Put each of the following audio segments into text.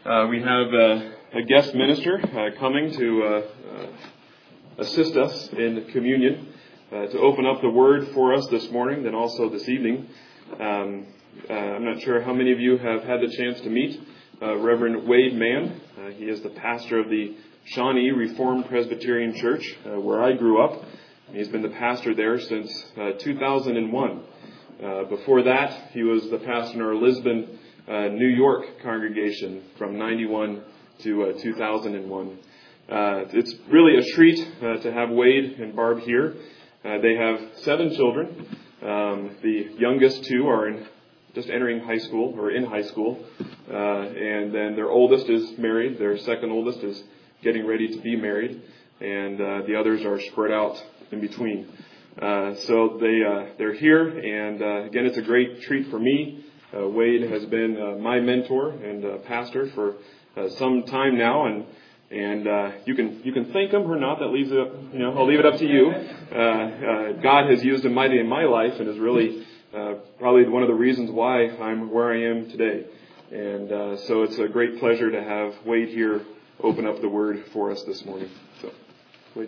We have a guest minister coming to assist us in communion, to open up the Word for us this morning, then also this evening. I'm not sure how many of you have had the chance to meet Reverend Wade Mann. He is the pastor of the Shawnee Reformed Presbyterian Church, where I grew up. He's been the pastor there since 2001. Before that, he was the pastor in our Lisbon, New York congregation from 91 to 2001. It's really a treat to have Wade and Barb here. They have 7 children. The youngest 2 are just entering high school, or in high school. And then their oldest is married. Their second oldest is getting ready to be married. And the others are spread out in between. So they're here. And again, it's a great treat for me. Wade has been my mentor and pastor for some time now, and you can thank him or not. That leaves it up, I'll leave it up to you. God has used him mightily in my life, and is really probably one of the reasons why I'm where I am today. And so it's a great pleasure to have Wade here open up the Word for us this morning. So, Wade.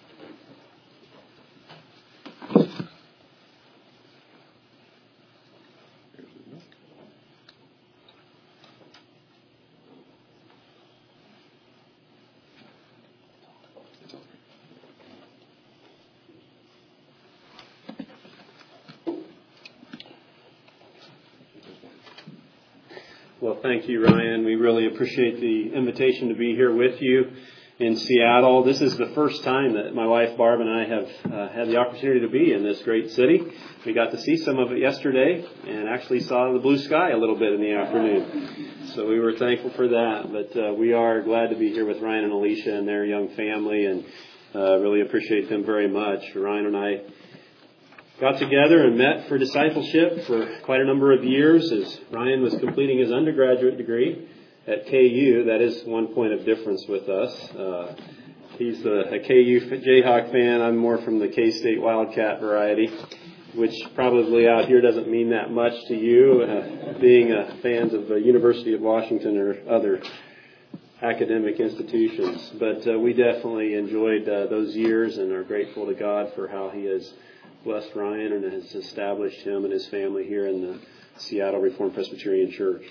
Well, thank you, Ryan. We really appreciate the invitation to be here with you in Seattle. This is the first time that my wife, Barb, and I have had the opportunity to be in this great city. We got to see some of it yesterday and actually saw the blue sky a little bit in the afternoon. So we were thankful for that. But we are glad to be here with Ryan and Alicia and their young family, and really appreciate them very much. Ryan and I got together and met for discipleship for quite a number of years as Ryan was completing his undergraduate degree at KU. That is one point of difference with us. He's a KU Jayhawk fan. I'm more from the K-State Wildcat variety, which probably out here doesn't mean that much to you, being fans of the University of Washington or other academic institutions. But we definitely enjoyed those years and are grateful to God for how He has blessed Ryan and has established him and his family here in the Seattle Reformed Presbyterian Church.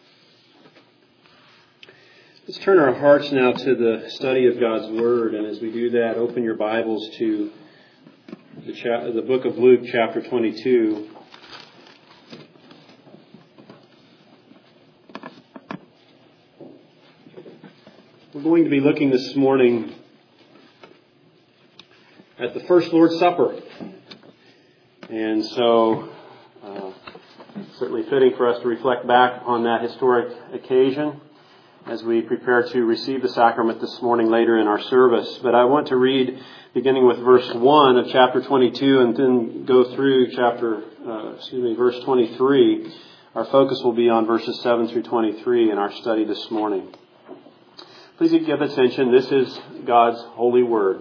Let's turn our hearts now to the study of God's Word, and as we do that, open your Bibles to the book of Luke, chapter 22. We're going to be looking this morning at the first Lord's Supper. And so, certainly fitting for us to reflect back on that historic occasion as we prepare to receive the sacrament this morning later in our service. But I want to read beginning with verse 1 of chapter 22 and then go through verse 23. Our focus will be on verses 7 through 23 in our study this morning. Please give attention. This is God's holy word.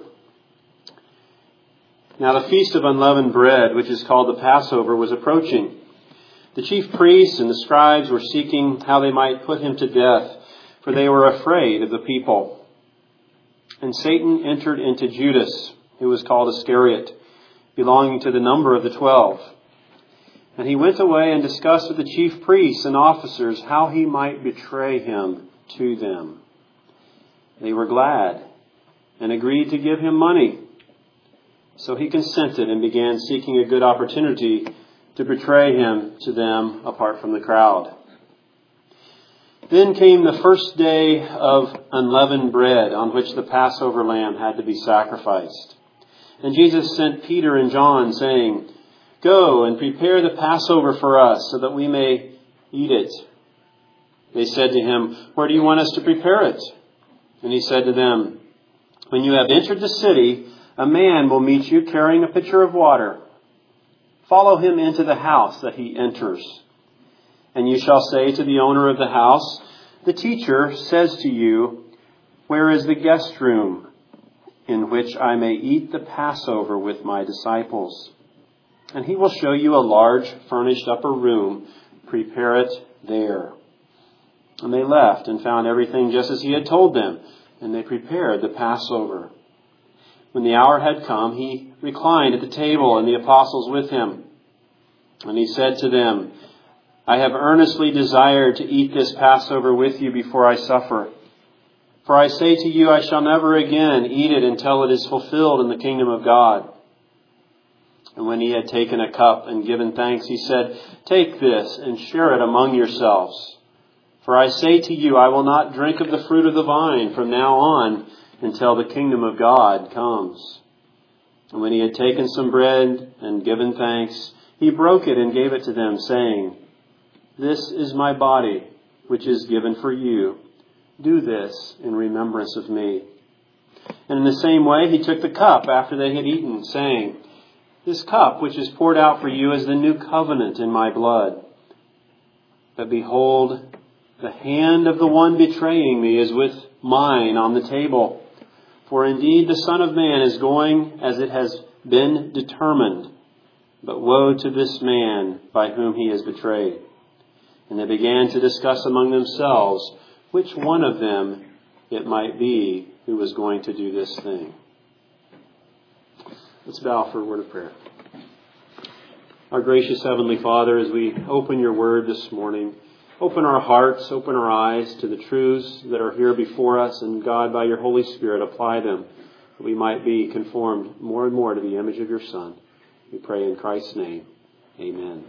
Now the feast of unleavened bread, which is called the Passover, was approaching. The chief priests and the scribes were seeking how they might put him to death, for they were afraid of the people. And Satan entered into Judas, who was called Iscariot, belonging to the number of the 12. And he went away and discussed with the chief priests and officers how he might betray him to them. They were glad and agreed to give him money. So he consented and began seeking a good opportunity to betray him to them apart from the crowd. Then came the first day of unleavened bread, on which the Passover lamb had to be sacrificed. And Jesus sent Peter and John, saying, "Go and prepare the Passover for us, so that we may eat it." They said to him, "Where do you want us to prepare it?" And he said to them, "When you have entered the city, a man will meet you carrying a pitcher of water. Follow him into the house that he enters. And you shall say to the owner of the house, 'The teacher says to you, where is the guest room in which I may eat the Passover with my disciples?' And he will show you a large furnished upper room. Prepare it there." And they left and found everything just as he had told them, and they prepared the Passover. When the hour had come, he reclined at the table, and the apostles with him. And he said to them, I have earnestly desired to eat this Passover with you before I suffer. For I say to you, I shall never again eat it until it is fulfilled in the kingdom of God. And when he had taken a cup and given thanks, he said, Take this and share it among yourselves. For I say to you, I will not drink of the fruit of the vine from now on until the kingdom of God comes. And when he had taken some bread and given thanks, he broke it and gave it to them, saying, This is my body, which is given for you. Do this in remembrance of me. And in the same way, he took the cup after they had eaten, saying, This cup, which is poured out for you, is the new covenant in my blood. But behold, the hand of the one betraying me is with mine on the table. For indeed the Son of Man is going as it has been determined. But woe to this man by whom he is betrayed. And they began to discuss among themselves which one of them it might be who was going to do this thing. Let's bow for a word of prayer. Our gracious Heavenly Father, as we open your word this morning, open our hearts, open our eyes to the truths that are here before us, and God, by your Holy Spirit, apply them that we might be conformed more and more to the image of your Son. We pray in Christ's name. Amen.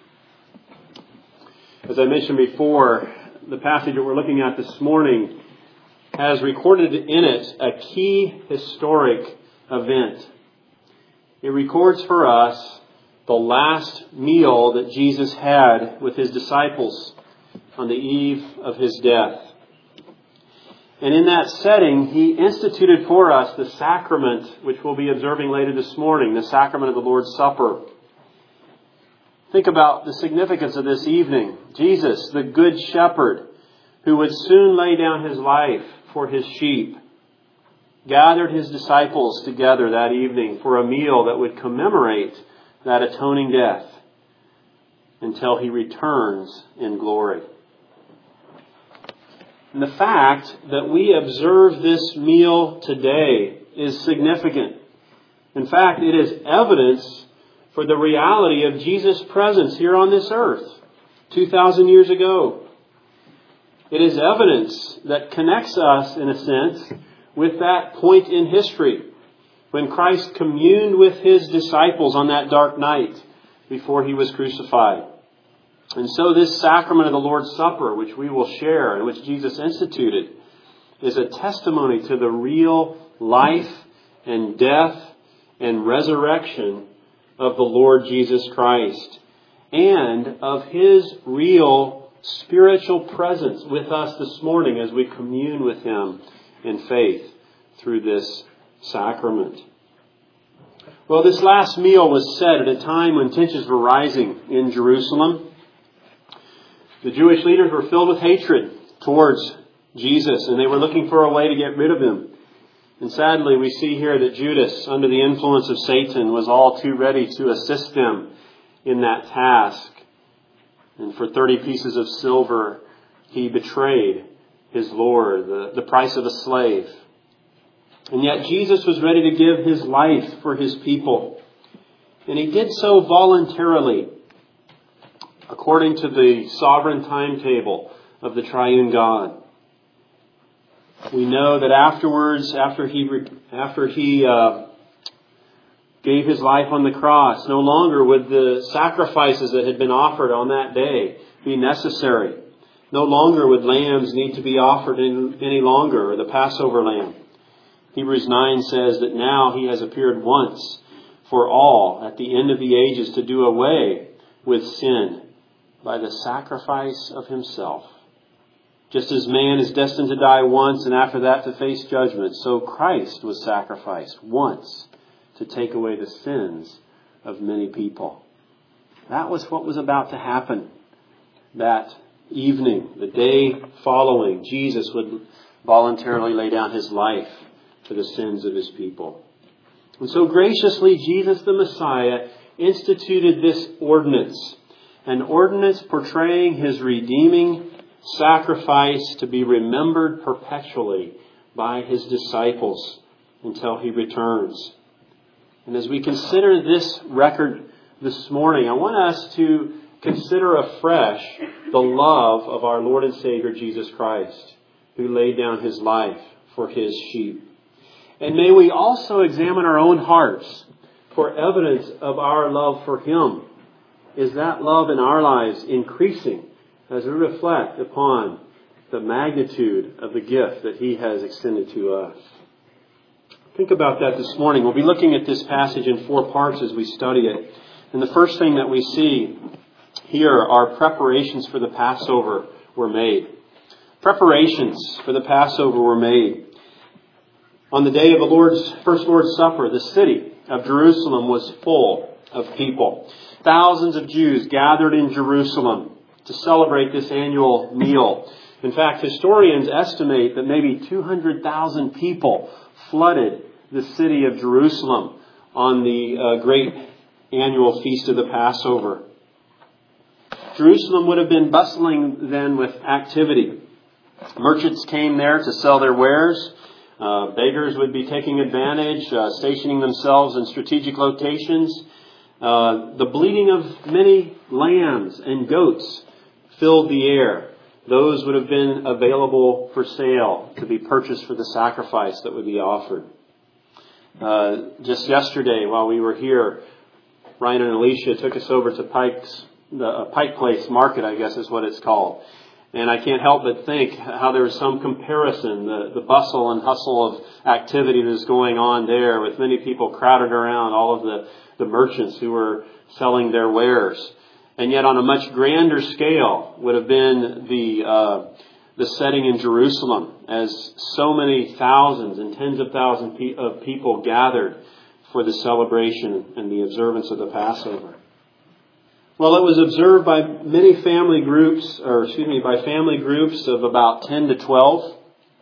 As I mentioned before, the passage that we're looking at this morning has recorded in it a key historic event. It records for us the last meal that Jesus had with his disciples on the eve of his death. And in that setting, he instituted for us the sacrament, which we'll be observing later this morning, the sacrament of the Lord's Supper. Think about the significance of this evening. Jesus, the Good Shepherd, who would soon lay down his life for his sheep, gathered his disciples together that evening for a meal that would commemorate that atoning death until he returns in glory. And the fact that we observe this meal today is significant. In fact, it is evidence for the reality of Jesus' presence here on this earth 2,000 years ago. It is evidence that connects us, in a sense, with that point in history when Christ communed with his disciples on that dark night before he was crucified. And so this sacrament of the Lord's Supper, which we will share and which Jesus instituted, is a testimony to the real life and death and resurrection of the Lord Jesus Christ and of his real spiritual presence with us this morning as we commune with him in faith through this sacrament. Well, this last meal was said at a time when tensions were rising in Jerusalem. The Jewish leaders were filled with hatred towards Jesus, and they were looking for a way to get rid of him. And sadly, we see here that Judas, under the influence of Satan, was all too ready to assist them in that task. And for 30 pieces of silver, he betrayed his Lord, the price of a slave. And yet Jesus was ready to give his life for his people. And he did so voluntarily, according to the sovereign timetable of the triune God. We know that afterwards, after he gave his life on the cross, no longer would the sacrifices that had been offered on that day be necessary. No longer would lambs need to be offered any longer, or the Passover lamb. Hebrews 9 says that now he has appeared once for all at the end of the ages to do away with sin by the sacrifice of himself. Just as man is destined to die once and after that to face judgment, so Christ was sacrificed once to take away the sins of many people. That was what was about to happen that evening, the day following. Jesus would voluntarily lay down his life for the sins of his people. And so graciously, Jesus the Messiah instituted this ordinance, an ordinance portraying his redeeming sacrifice to be remembered perpetually by His disciples until He returns. And as we consider this record this morning, I want us to consider afresh the love of our Lord and Savior Jesus Christ, who laid down His life for His sheep. And may we also examine our own hearts for evidence of our love for Him. Is that love in our lives increasing as we reflect upon the magnitude of the gift that He has extended to us? Think about that this morning. We'll be looking at this passage in 4 parts as we study it. And the first thing that we see here are preparations for the Passover were made. Preparations for the Passover were made. On the day of the first Lord's Supper, the city of Jerusalem was full of people. Thousands of Jews gathered in Jerusalem to celebrate this annual meal. In fact, historians estimate that maybe 200,000 people flooded the city of Jerusalem on the great annual feast of the Passover. Jerusalem would have been bustling then with activity. Merchants came there to sell their wares. Beggars would be taking advantage, stationing themselves in strategic locations. The bleating of many lambs and goats filled the air. Those would have been available for sale to be purchased for the sacrifice that would be offered. Just yesterday, while we were here, Ryan and Alicia took us over to Pike Place Market, I guess is what it's called. And I can't help but think how there was some comparison, the bustle and hustle of activity that is going on there, with many people crowded around all of the merchants who were selling their wares. And yet on a much grander scale would have been the setting in Jerusalem, as so many thousands and tens of thousands of people gathered for the celebration and the observance of the Passover. Well, it was observed by family groups of about 10 to 12.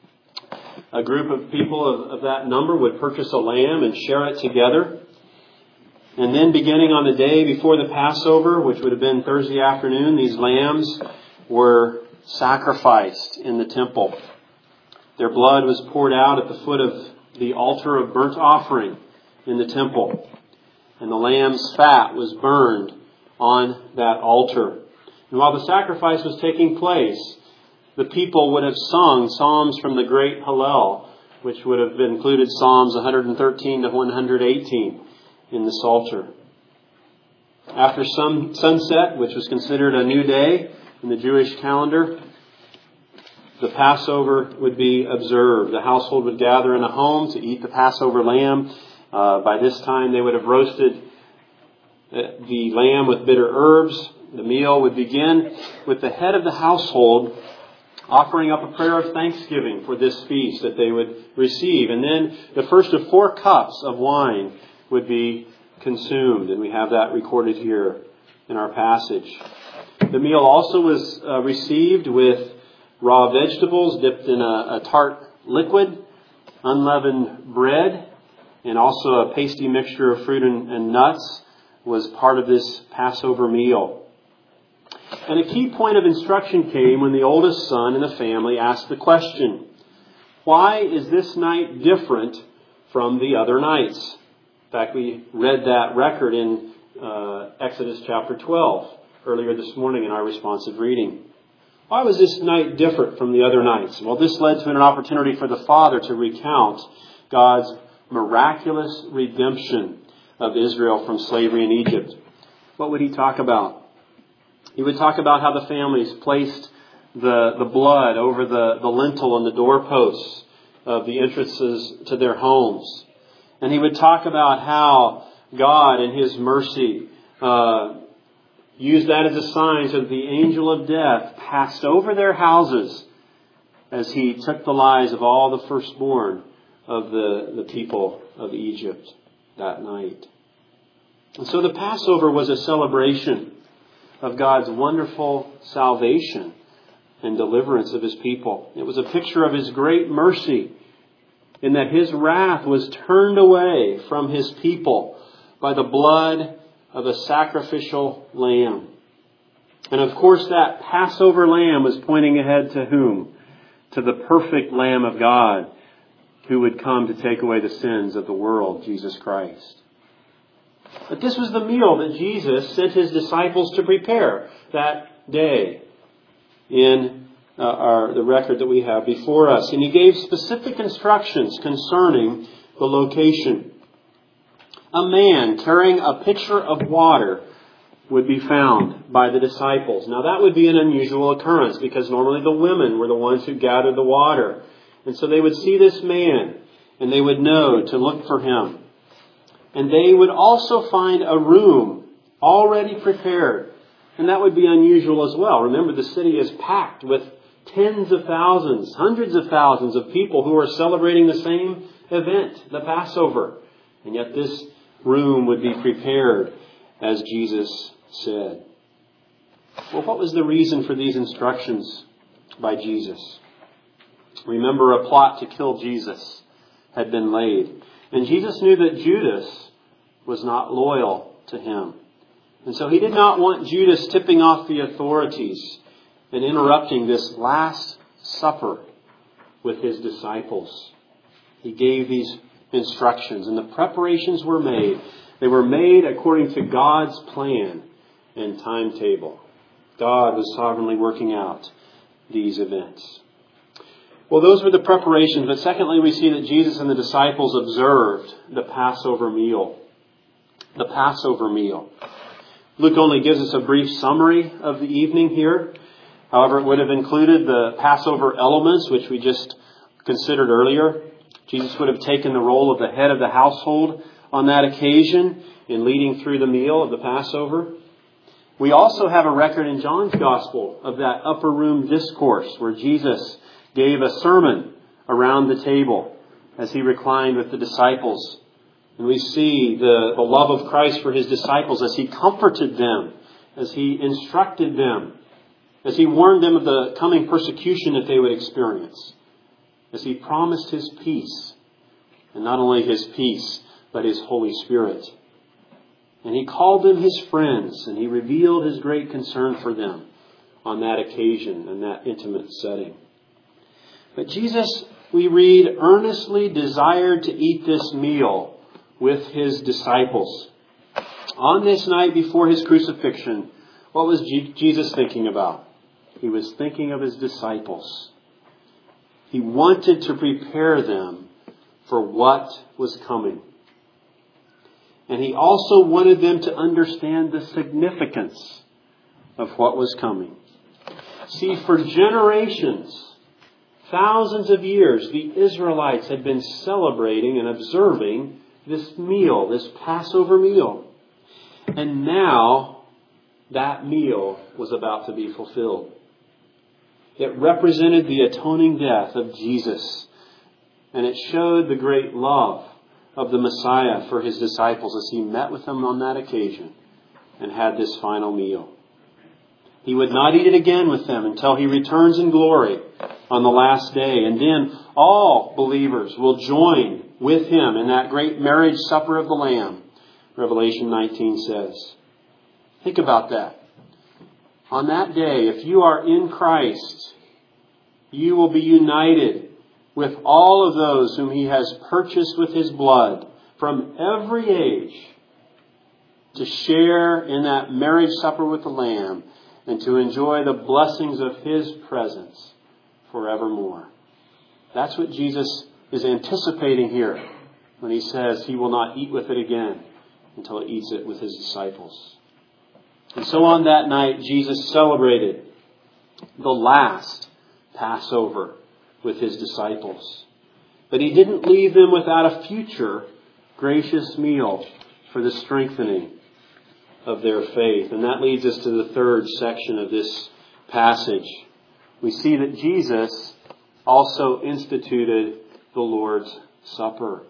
A group of people of that number would purchase a lamb and share it together. And then beginning on the day before the Passover, which would have been Thursday afternoon, these lambs were sacrificed in the temple. Their blood was poured out at the foot of the altar of burnt offering in the temple. And the lamb's fat was burned on that altar. And while the sacrifice was taking place, the people would have sung psalms from the great Hallel, which would have included Psalms 113 to 118 in the Psalter. After sunset, which was considered a new day in the Jewish calendar, the Passover would be observed. The household would gather in a home to eat the Passover lamb. By this time, they would have roasted the lamb with bitter herbs. The meal would begin with the head of the household offering up a prayer of thanksgiving for this feast that they would receive. And then the first of 4 cups of wine would be consumed. And we have that recorded here in our passage. The meal also was received with raw vegetables dipped in a tart liquid, unleavened bread, and also a pasty mixture of fruit and nuts was part of this Passover meal. And a key point of instruction came when the oldest son in the family asked the question, why is this night different from the other nights? In fact, we read that record in Exodus chapter 12 earlier this morning in our responsive reading. Why was this night different from the other nights? Well, this led to an opportunity for the father to recount God's miraculous redemption of Israel from slavery in Egypt. What would he talk about? He would talk about how the families placed the blood over the lintel and the doorposts of the entrances to their homes. And he would talk about how God in His mercy used that as a sign so that the angel of death passed over their houses as He took the lives of all the firstborn of the people of Egypt that night. And so the Passover was a celebration of God's wonderful salvation and deliverance of His people. It was a picture of His great mercy in that His wrath was turned away from His people by the blood of a sacrificial lamb. And of course that Passover lamb was pointing ahead to whom? To the perfect Lamb of God who would come to take away the sins of the world, Jesus Christ. But this was the meal that Jesus sent His disciples to prepare that day in the record that we have before us. And He gave specific instructions concerning the location. A man carrying a pitcher of water would be found by the disciples. Now that would be an unusual occurrence because normally the women were the ones who gathered the water. And so they would see this man and they would know to look for him. And they would also find a room already prepared. And that would be unusual as well. Remember, the city is packed with tens of thousands, hundreds of thousands of people who are celebrating the same event, the Passover. And yet this room would be prepared as Jesus said. Well, what was the reason for these instructions by Jesus? Remember, a plot to kill Jesus had been laid. And Jesus knew that Judas was not loyal to Him. And so He did not want Judas tipping off the authorities and interrupting this Last Supper with His disciples. He gave these instructions and the preparations were made. They were made according to God's plan and timetable. God was sovereignly working out these events. Well, those were the preparations. But secondly, we see that Jesus and the disciples observed the Passover meal. The Passover meal. Luke only gives us a brief summary of the evening here. However, it would have included the Passover elements, which we just considered earlier. Jesus would have taken the role of the head of the household on that occasion in leading through the meal of the Passover. We also have a record in John's Gospel of that upper room discourse where Jesus gave a sermon around the table as He reclined with the disciples. And we see the love of Christ for His disciples as He comforted them, as He instructed them, as He warned them of the coming persecution that they would experience, as He promised His peace, and not only His peace, but His Holy Spirit. And He called them His friends, and He revealed His great concern for them on that occasion, in that intimate setting. But Jesus, we read, earnestly desired to eat this meal with His disciples. On this night before His crucifixion, what was Jesus thinking about? He was thinking of His disciples. He wanted to prepare them for what was coming. And He also wanted them to understand the significance of what was coming. See, for generations, thousands of years, the Israelites had been celebrating and observing this meal, this Passover meal. And now that meal was about to be fulfilled. It represented the atoning death of Jesus. And it showed the great love of the Messiah for His disciples as He met with them on that occasion and had this final meal. He would not eat it again with them until He returns in glory on the last day. And then all believers will join with Him in that great marriage supper of the Lamb, Revelation 19 says. Think about that. On that day, if you are in Christ, you will be united with all of those whom He has purchased with His blood from every age to share in that marriage supper with the Lamb and to enjoy the blessings of His presence forevermore. That's what Jesus is anticipating here when He says He will not eat with it again until He eats it with His disciples. And so on that night, Jesus celebrated the last Passover with His disciples. But He didn't leave them without a future gracious meal for the strengthening of their faith. And that leads us to the third section of this passage. We see that Jesus also instituted the Lord's Supper.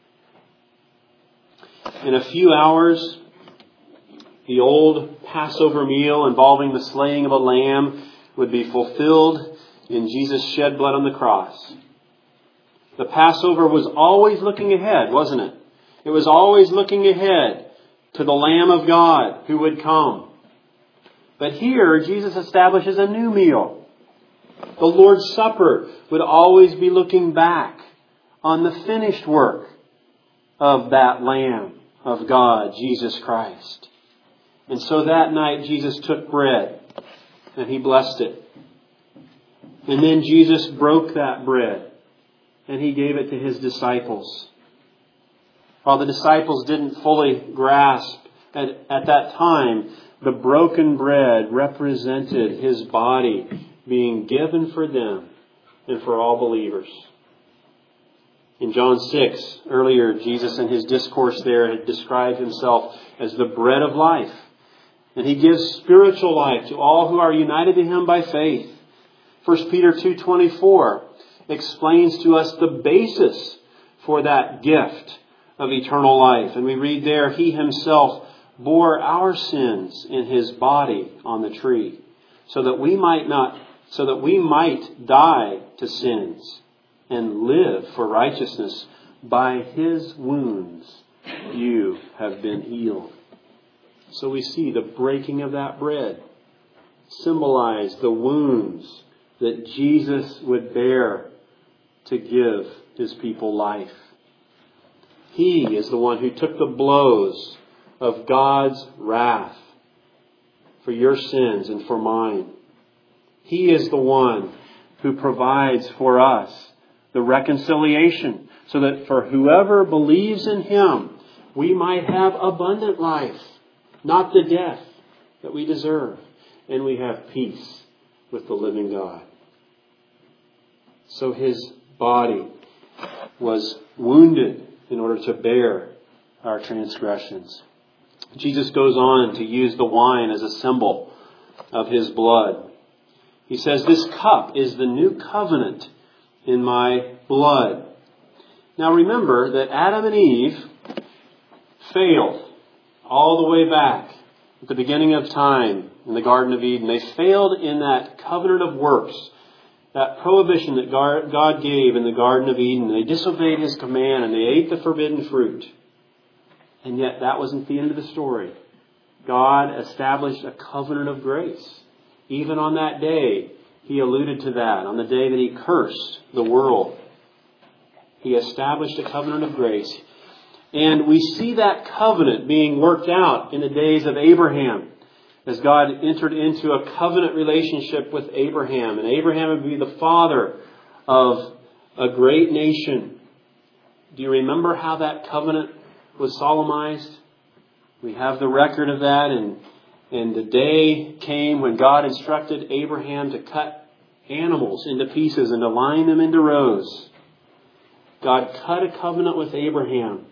In a few hours, the old Passover meal involving the slaying of a lamb would be fulfilled in Jesus' shed blood on the cross. The Passover was always looking ahead, wasn't it? It was always looking ahead to the Lamb of God who would come. But here, Jesus establishes a new meal. The Lord's Supper would always be looking back on the finished work of that Lamb of God, Jesus Christ. And so that night, Jesus took bread and He blessed it. And then Jesus broke that bread and He gave it to His disciples. While the disciples didn't fully grasp at that time, the broken bread represented His body being given for them and for all believers. In John 6, earlier, Jesus in His discourse there had described Himself as the bread of life. And He gives spiritual life to all who are united to Him by faith. 1 Peter 2:24 explains to us the basis for that gift of eternal life. And we read there, He Himself bore our sins in His body on the tree, so that we might die to sins and live for righteousness. By His wounds you have been healed. So we see the breaking of that bread symbolized the wounds that Jesus would bear to give His people life. He is the one who took the blows of God's wrath for your sins and for mine. He is the one who provides for us the reconciliation so that for whoever believes in Him, we might have abundant life, not the death that we deserve, and we have peace with the living God. So His body was wounded in order to bear our transgressions. Jesus goes on to use the wine as a symbol of His blood. He says, "This cup is the new covenant in my blood." Now remember that Adam and Eve failed all the way back at the beginning of time in the Garden of Eden. They failed in that covenant of works, that prohibition that God gave in the Garden of Eden. They disobeyed His command and they ate the forbidden fruit. And yet that wasn't the end of the story. God established a covenant of grace. Even on that day, He alluded to that. On the day that He cursed the world, He established a covenant of grace. And we see that covenant being worked out in the days of Abraham, as God entered into a covenant relationship with Abraham. And Abraham would be the father of a great nation. Do you remember how that covenant was solemnized? We have the record of that. And the day came when God instructed Abraham to cut animals into pieces and to line them into rows. God cut a covenant with Abraham.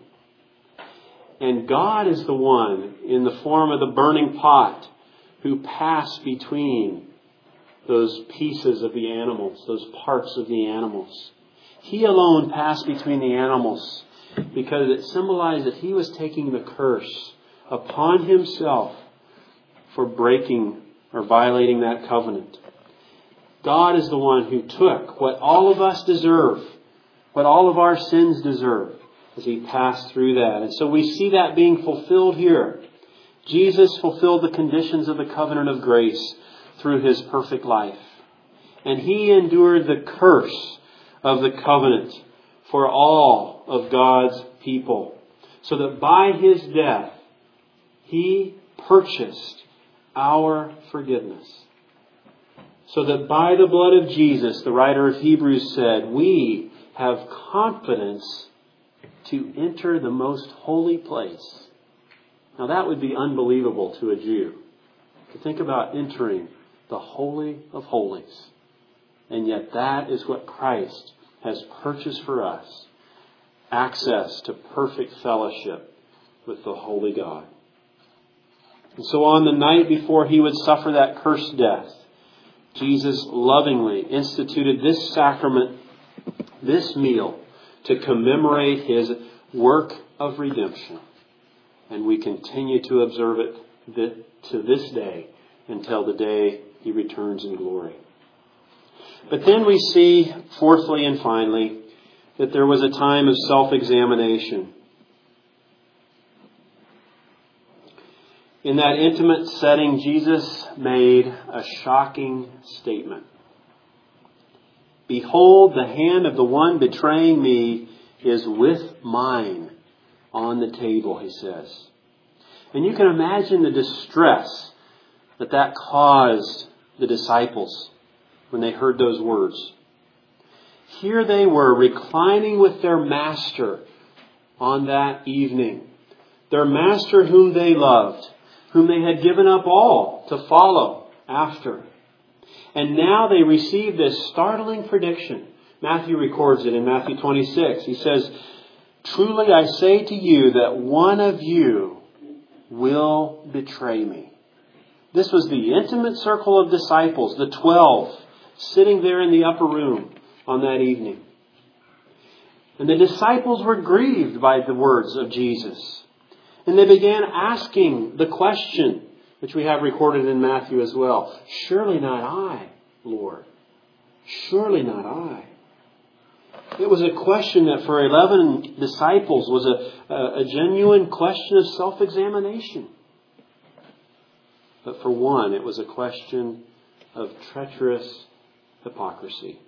And God is the one, in the form of the burning pot, who passed between those pieces of the animals, those parts of the animals. He alone passed between the animals because it symbolized that He was taking the curse upon Himself for breaking or violating that covenant. God is the one who took what all of us deserve, what all of our sins deserve, as He passed through that. And so we see that being fulfilled here. Jesus fulfilled the conditions of the covenant of grace through His perfect life. And He endured the curse of the covenant for all of God's people, so that by His death, He purchased our forgiveness. So that by the blood of Jesus, the writer of Hebrews said, we have confidence to enter the most holy place. Now that would be unbelievable to a Jew, to think about entering the Holy of Holies. And yet that is what Christ has purchased for us. Access to perfect fellowship with the Holy God. And so on the night before He would suffer that cursed death, Jesus lovingly instituted this sacrament, this meal, to commemorate His work of redemption. And we continue to observe it to this day until the day He returns in glory. But then we see, fourthly and finally, that there was a time of self-examination. In that intimate setting, Jesus made a shocking statement. Behold, the hand of the one betraying me is with mine on the table, he says. And you can imagine the distress that caused the disciples when they heard those words. Here they were reclining with their master on that evening. Their master whom they loved, whom they had given up all to follow after. And now they receive this startling prediction. Matthew records it in Matthew 26. He says, "Truly I say to you that one of you will betray me." This was the intimate circle of disciples, the 12, sitting there in the upper room on that evening. And the disciples were grieved by the words of Jesus. And they began asking the question, which we have recorded in Matthew as well. "Surely not I, Lord. Surely not I." It was a question that for 11 disciples was a genuine question of self-examination. But for one, it was a question of treacherous hypocrisy.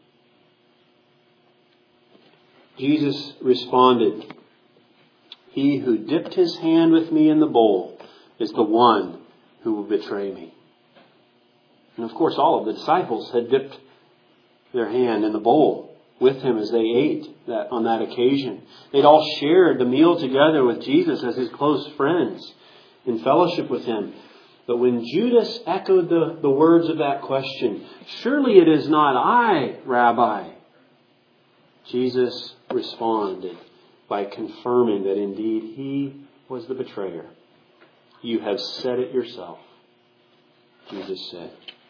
Jesus responded, "He who dipped his hand with me in the bowl is the one who will betray me." And of course, all of the disciples had dipped their hand in the bowl with him as they ate on that occasion. They'd all shared the meal together with Jesus as his close friends in fellowship with him. But when Judas echoed the words of that question, "Surely it is not I, Rabbi," Jesus responded by confirming that indeed he was the betrayer. "You have said it yourself," Jesus said.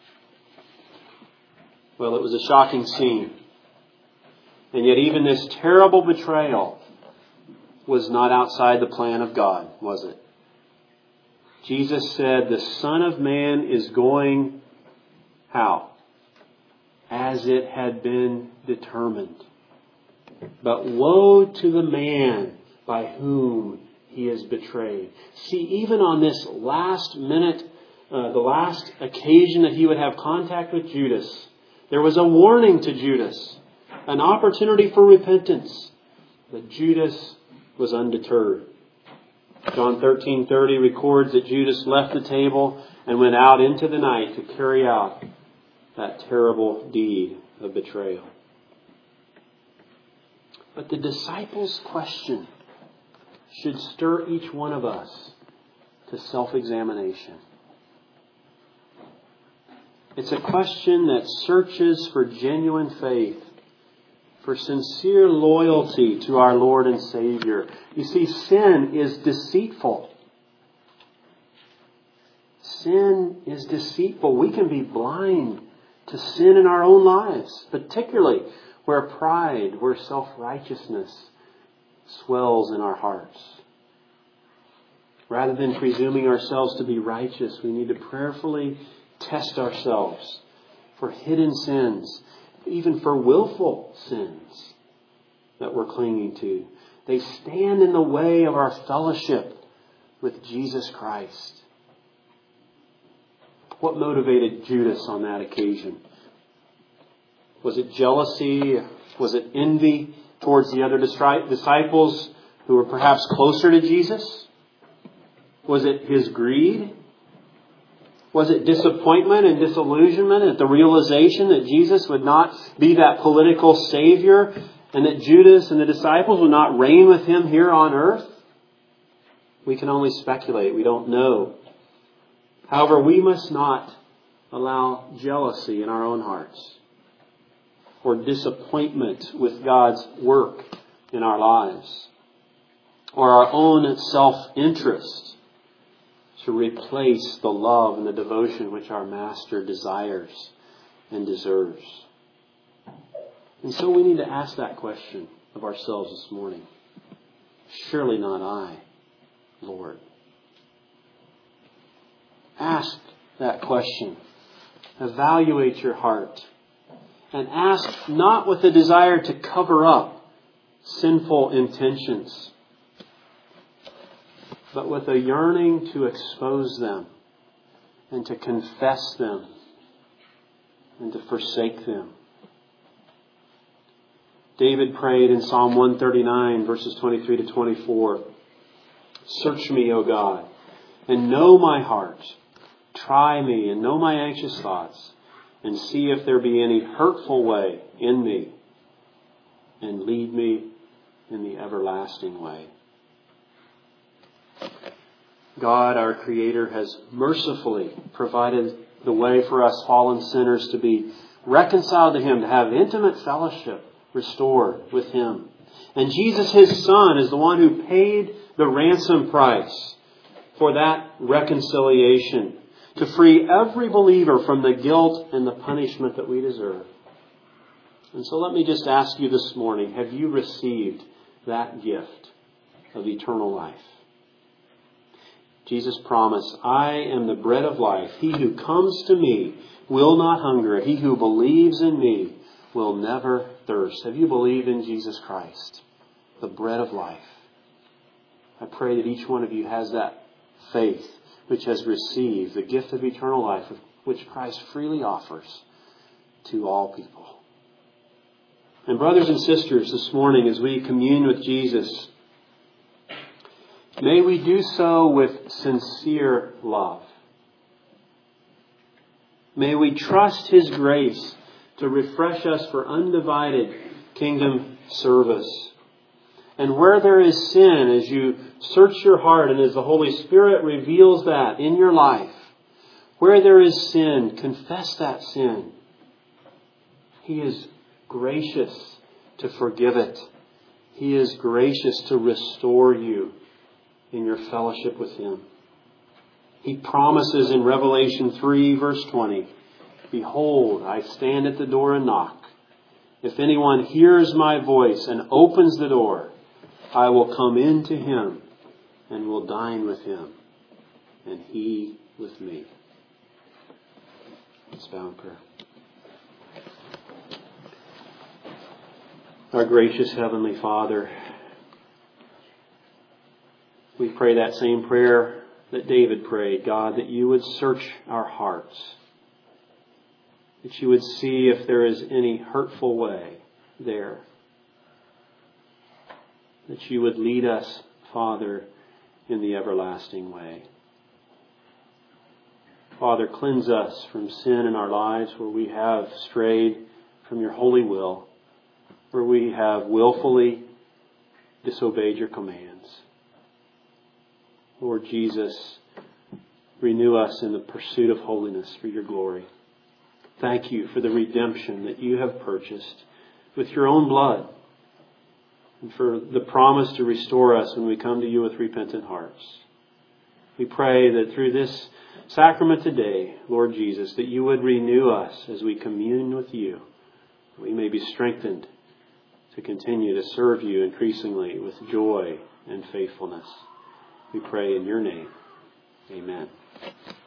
Well, it was a shocking scene. And yet even this terrible betrayal was not outside the plan of God, was it? Jesus said, "The Son of Man is going," how? "As it had been determined. But woe to the man by whom he is betrayed." See, even on this last minute, the last occasion that he would have contact with Judas, there was a warning to Judas, an opportunity for repentance. But Judas was undeterred. John 13:30 records that Judas left the table and went out into the night to carry out that terrible deed of betrayal. But the disciples' question should stir each one of us to self-examination. It's a question that searches for genuine faith, for sincere loyalty to our Lord and Savior. You see, sin is deceitful. Sin is deceitful. We can be blind to sin in our own lives, particularly where pride, where self-righteousness swells in our hearts. Rather than presuming ourselves to be righteous, we need to prayerfully test ourselves for hidden sins, even for willful sins that we're clinging to. They stand in the way of our fellowship with Jesus Christ. What motivated Judas on that occasion? Was it jealousy? Was it envy towards the other disciples who were perhaps closer to Jesus? Was it his greed? Was it disappointment and disillusionment at the realization that Jesus would not be that political savior and that Judas and the disciples would not reign with him here on earth? We can only speculate. We don't know. However, we must not allow jealousy in our own hearts or disappointment with God's work in our lives or our own self-interest to replace the love and the devotion which our Master desires and deserves. And so we need to ask that question of ourselves this morning. Surely not I, Lord. Ask that question. Evaluate your heart. And ask not with a desire to cover up sinful intentions, but with a yearning to expose them and to confess them and to forsake them. David prayed in Psalm 139, verses 23 to 24, "Search me, O God, and know my heart. Try me and know my anxious thoughts, and see if there be any hurtful way in me, and lead me in the everlasting way." God, our Creator, has mercifully provided the way for us fallen sinners to be reconciled to Him, to have intimate fellowship restored with Him. And Jesus, His Son, is the one who paid the ransom price for that reconciliation, to free every believer from the guilt and the punishment that we deserve. And so let me just ask you this morning, have you received that gift of eternal life? Jesus promised, "I am the bread of life. He who comes to me will not hunger. He who believes in me will never thirst." Have you believed in Jesus Christ, the bread of life? I pray that each one of you has that faith which has received the gift of eternal life, which Christ freely offers to all people. And brothers and sisters, this morning as we commune with Jesus, may we do so with sincere love. May we trust His grace to refresh us for undivided kingdom service. And where there is sin, as you search your heart and as the Holy Spirit reveals that in your life, where there is sin, confess that sin. He is gracious to forgive it. He is gracious to restore you in your fellowship with Him. He promises in Revelation 3, verse 20, "Behold, I stand at the door and knock. If anyone hears my voice and opens the door, I will come in to him and will dine with him, and he with me." Let's bow in prayer. Our gracious Heavenly Father, we pray that same prayer that David prayed, God, that you would search our hearts, that you would see if there is any hurtful way there, that you would lead us, Father, in the everlasting way. Father, cleanse us from sin in our lives where we have strayed from your holy will, where we have willfully disobeyed your commands. Lord Jesus, renew us in the pursuit of holiness for your glory. Thank you for the redemption that you have purchased with your own blood, and for the promise to restore us when we come to you with repentant hearts. We pray that through this sacrament today, Lord Jesus, that you would renew us as we commune with you. We may be strengthened to continue to serve you increasingly with joy and faithfulness. We pray in your name. Amen.